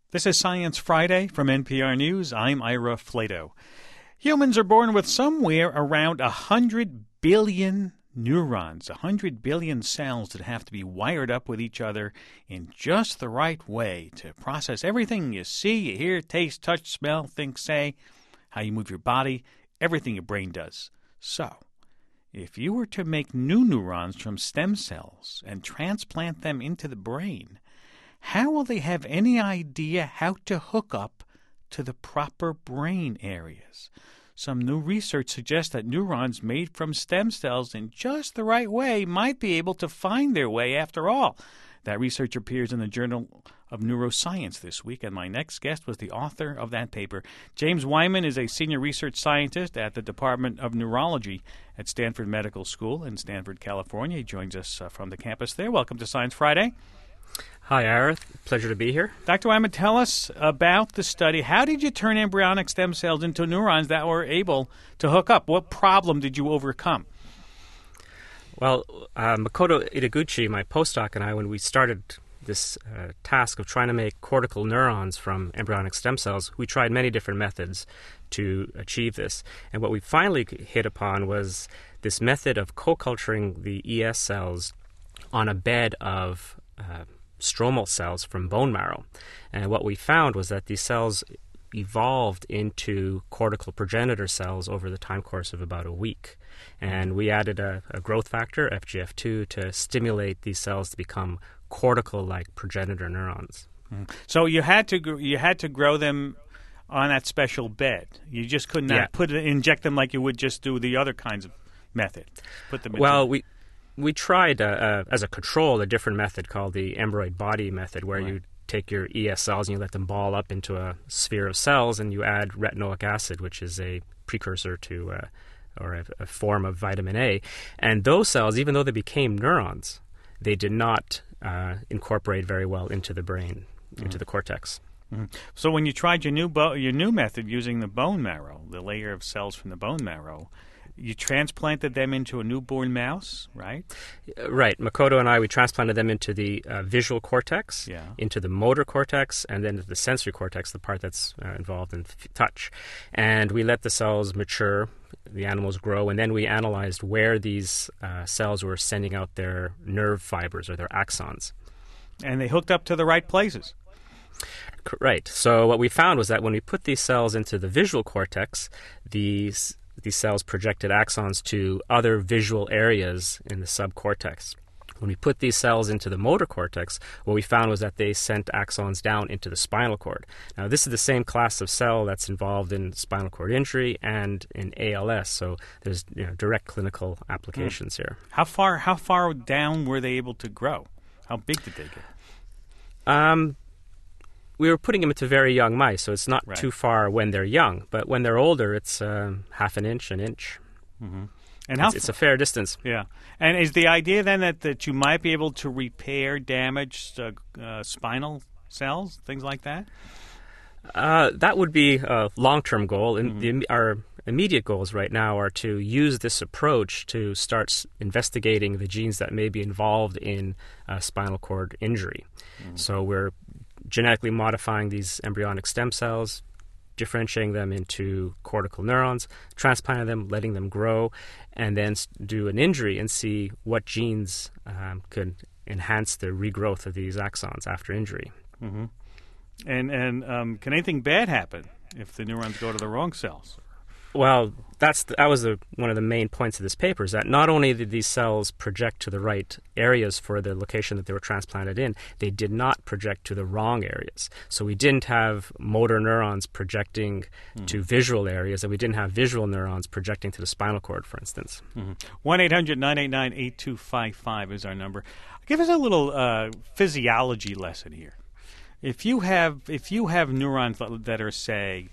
This is Science Friday from NPR News. I'm Ira Flato. Humans are born with somewhere around 100 billion neurons, 100 billion cells that have to be wired up with each other in just the right way to process everything you see, you hear, taste, touch, smell, think, say, how you move your body, everything your brain does. So, if you were to make new neurons from stem cells and transplant them into the brain, how will they have any idea how to hook up to the proper brain areas? Some new research suggests that neurons made from stem cells in just the right way might be able to find their way after all. That research appears in the Journal of Neuroscience this week, and my next guest was the author of that paper. James Weinman is a senior research scientist at the Department of Neurology at Stanford Medical School in Stanford, California. He joins us from the campus there. Welcome to Science Friday. Hi, Ira. Pleasure to be here. Dr. Weinman, tell us about the study. How did you turn embryonic stem cells into neurons that were able to hook up? What problem did you overcome? Well, Makoto Ideguchi, my postdoc, and I, when we started this task of trying to make cortical neurons from embryonic stem cells, we tried many different methods to achieve this. And what we finally hit upon was this method of co-culturing the ES cells on a bed of stromal cells from bone marrow. And what we found was that these cells evolved into cortical progenitor cells over the time course of about a week. And we added a growth factor, FGF2, to stimulate these cells to become cortical-like progenitor neurons. So you had to grow them on that special bed. You just could not inject them like you would just do the other kinds of method. Put them into We tried, as a control, a different method called the embroid body method, where you take your ES cells and you let them ball up into a sphere of cells, and you add retinoic acid, which is a precursor to or a form of vitamin A. And those cells, even though they became neurons, they did not incorporate very well into the brain, into the cortex. Mm-hmm. So when you tried your new method using the bone marrow, the layer of cells from the bone marrow, you transplanted them into a newborn mouse, right? Right. Makoto and I, we transplanted them into the visual cortex, into the motor cortex, and then the sensory cortex, the part that's involved in touch. And we let the cells mature, the animals grow, and then we analyzed where these cells were sending out their nerve fibers or their axons. And they hooked up to the right places. Right. So what we found was that when we put these cells into the visual cortex, these cells projected axons to other visual areas in the subcortex. When we put these cells into the motor cortex, what we found was that they sent axons down into the spinal cord. Now, this is the same class of cell that's involved in spinal cord injury and in ALS, so there's direct clinical applications here. How far down were they able to grow? How big did they get? We were putting them into very young mice, so it's not too far when they're young. But when they're older, it's half an inch. Mm-hmm. And it's a fair distance. Yeah. And is the idea then that you might be able to repair damaged spinal cells, things like that? That would be a long-term goal. And our immediate goals right now are to use this approach to start investigating the genes that may be involved in spinal cord injury. So we're genetically modifying these embryonic stem cells, differentiating them into cortical neurons, transplanting them, letting them grow, and then do an injury and see what genes could enhance the regrowth of these axons after injury. Mm-hmm. And can anything bad happen if the neurons go to the wrong cells? Well, that was one of the main points of this paper, is that not only did these cells project to the right areas for the location that they were transplanted in, they did not project to the wrong areas. So we didn't have motor neurons projecting to visual areas, and we didn't have visual neurons projecting to the spinal cord, for instance. 1-800-989-8255 is our number. Give us a little physiology lesson here. If you have neurons that are, say,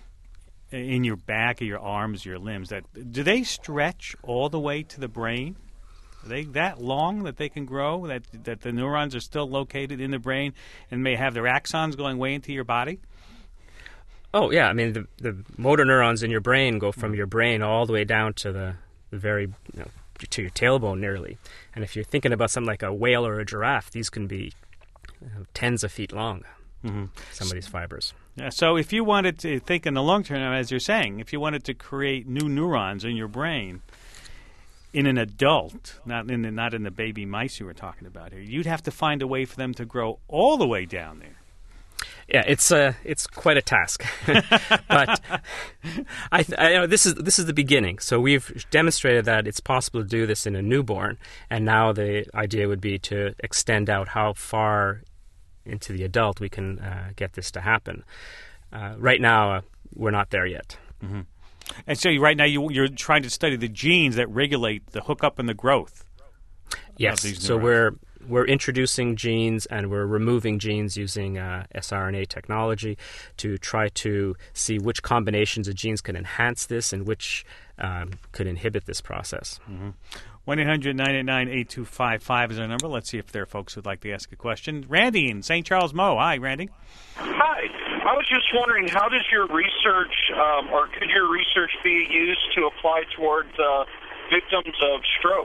in your back, or your arms, your limbs, do they stretch all the way to the brain? Are they that long that they can grow, that the neurons are still located in the brain and may have their axons going way into your body? Oh, yeah. I mean, the motor neurons in your brain go from your brain all the way down to the very, to your tailbone nearly. And if you're thinking about something like a whale or a giraffe, these can be tens of feet long. some of these fibers. Yeah, so if you wanted to think in the long term, as you're saying, if you wanted to create new neurons in your brain in an adult, not in the baby mice you were talking about here, you'd have to find a way for them to grow all the way down there. Yeah, it's quite a task, but I know this is the beginning. So we've demonstrated that it's possible to do this in a newborn, and now the idea would be to extend out how far into the adult we can get this to happen. Right now, we're not there yet. Mm-hmm. And so right now you're trying to study the genes that regulate the hookup and the growth. Yes, of these so neurons. we're introducing genes and we're removing genes using sRNA technology to try to see which combinations of genes can enhance this and which could inhibit this process. 1-800-989-8255 is our number. Let's see if there are folks who'd like to ask a question. Randy in St. Charles, Mo. Hi, Randy. Hi. I was just wondering, how does your research, or could your research be used to apply towards victims of stroke?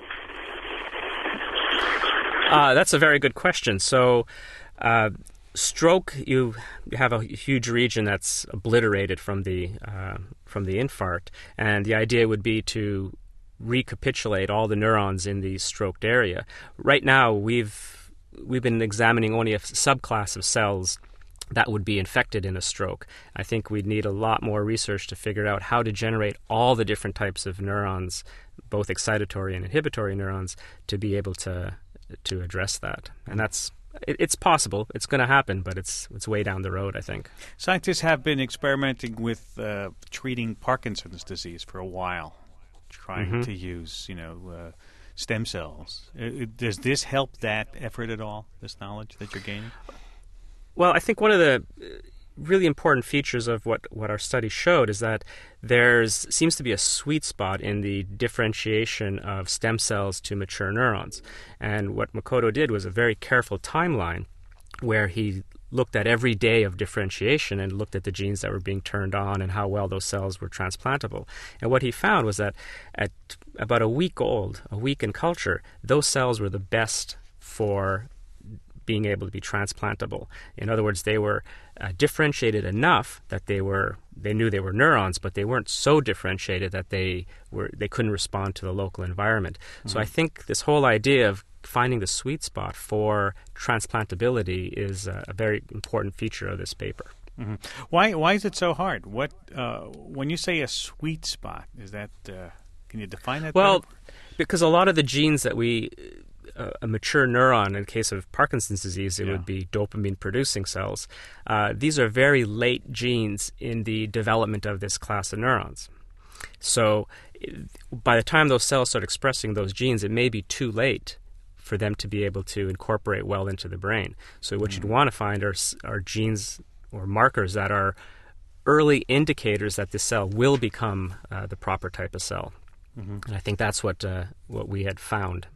That's a very good question. So, stroke, you have a huge region that's obliterated from the infarct, and the idea would be to recapitulate all the neurons in the stroked area. Right now, we've been examining only a subclass of cells that would be infected in a stroke. I think we'd need a lot more research to figure out how to generate all the different types of neurons, both excitatory and inhibitory neurons, to be able to address that. And it's possible. It's going to happen, but it's way down the road, I think. Scientists have been experimenting with treating Parkinson's disease for a while, trying to use, stem cells. Does this help that effort at all, this knowledge that you're gaining? Well, I think one of the really important features of what our study showed is that there seems to be a sweet spot in the differentiation of stem cells to mature neurons. And what Makoto did was a very careful timeline where he looked at every day of differentiation and looked at the genes that were being turned on and how well those cells were transplantable. And what he found was that at about a week in culture, those cells were the best for being able to be transplantable. In other words, they were differentiated enough that they knew they were neurons, but they weren't so differentiated that they couldn't respond to the local environment. So I think this whole idea of finding the sweet spot for transplantability is a very important feature of this paper. Mm-hmm. Why is it so hard? What when you say a sweet spot, is that can you define that? Well, because a lot of the genes that a mature neuron, in the case of Parkinson's disease, it would be dopamine-producing cells. These are very late genes in the development of this class of neurons. So by the time those cells start expressing those genes, it may be too late for them to be able to incorporate well into the brain. So what you'd want to find are genes or markers that are early indicators that the cell will become the proper type of cell. And I think that's what we had found.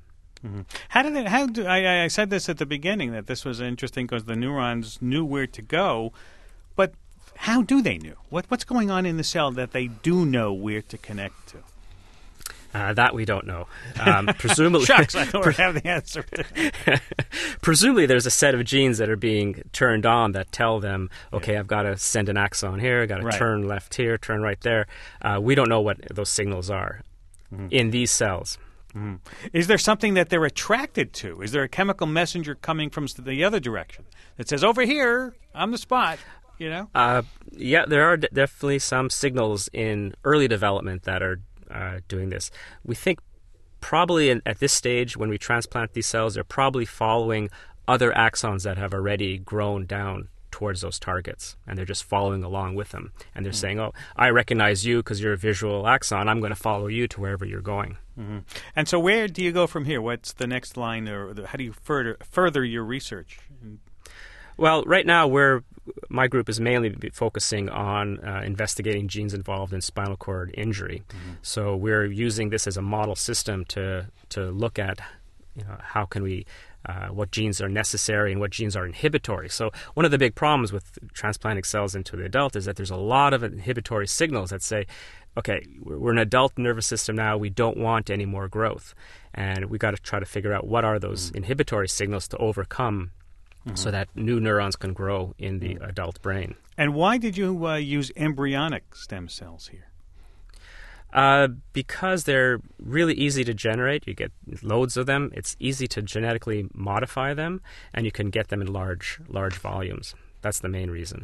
I said this at the beginning, that this was interesting because the neurons knew where to go, but how do they know? What's going on in the cell that they do know where to connect to? That we don't know. Presumably, Shucks, I don't have the answer. Presumably, there's a set of genes that are being turned on that tell them, okay, I've got to send an axon here, I've got to turn left here, turn right there. We don't know what those signals are in these cells. Is there something that they're attracted to? Is there a chemical messenger coming from the other direction that says, over here, I'm the spot, Yeah, there are definitely some signals in early development that are doing this. We think probably at this stage, when we transplant these cells, they're probably following other axons that have already grown down towards those targets, and they're just following along with them. And they're saying, oh, I recognize you because you're a visual axon. I'm going to follow you to wherever you're going. And so where do you go from here? What's the next line, or how do you further your research? Well, right now my group is mainly focusing on investigating genes involved in spinal cord injury. So we're using this as a model system to look at how can we what genes are necessary and what genes are inhibitory. So one of the big problems with transplanting cells into the adult is that there's a lot of inhibitory signals that say, okay, we're an adult nervous system now, we don't want any more growth. And we've got to try to figure out what are those inhibitory signals to overcome so that new neurons can grow in the adult brain. And why did you use embryonic stem cells here? Because they're really easy to generate. You get loads of them. It's easy to genetically modify them, and you can get them in large volumes. That's the main reason.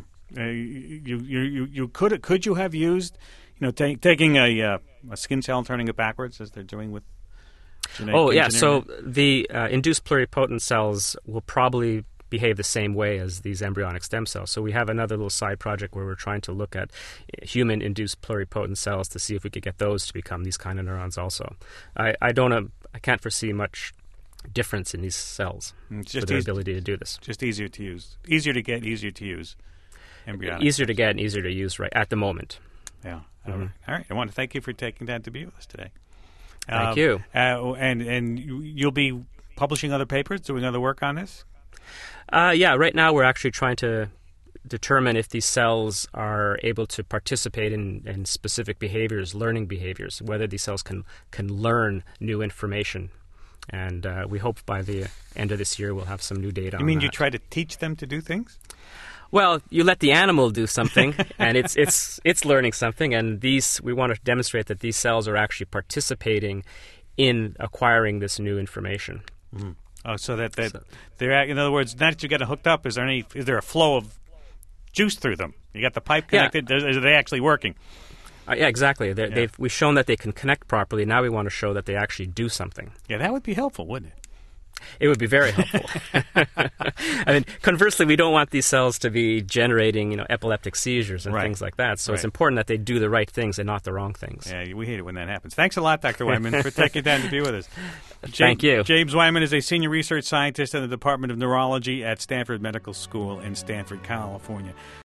You could you have used, taking a skin cell and turning it backwards as they're doing with genetic engineering? So the induced pluripotent cells will probably behave the same way as these embryonic stem cells. So we have another little side project where we're trying to look at human-induced pluripotent cells to see if we could get those to become these kind of neurons also. I can't foresee much difference in these cells for their ability to do this. Just easier to use. Easier to get, easier to use. Embryonic. Easier to get and easier to use right at the moment. Yeah. All right. I want to thank you for taking time to be with us today. Thank you. And you'll be publishing other papers, doing other work on this? Right now we're actually trying to determine if these cells are able to participate in specific behaviors, learning behaviors, whether these cells can learn new information. And we hope by the end of this year we'll have some new data on that. You mean you try to teach them to do things? Well, you let the animal do something, and it's learning something, and we want to demonstrate that these cells are actually participating in acquiring this new information. Mm-hmm. Oh, so they're, in other words, now that you get it hooked up, is there a flow of juice through them? You got the pipe connected. Yeah. Are they actually working? Yeah, exactly. We've shown that they can connect properly. Now we want to show that they actually do something. Yeah, that would be helpful, wouldn't it? It would be very helpful. I mean, conversely, we don't want these cells to be generating, epileptic seizures and things like that. So it's important that they do the right things and not the wrong things. Yeah, we hate it when that happens. Thanks a lot, Dr. Weinman, for taking time to be with us. Thank you. James Weinman is a senior research scientist in the Department of Neurology at Stanford Medical School in Stanford, California.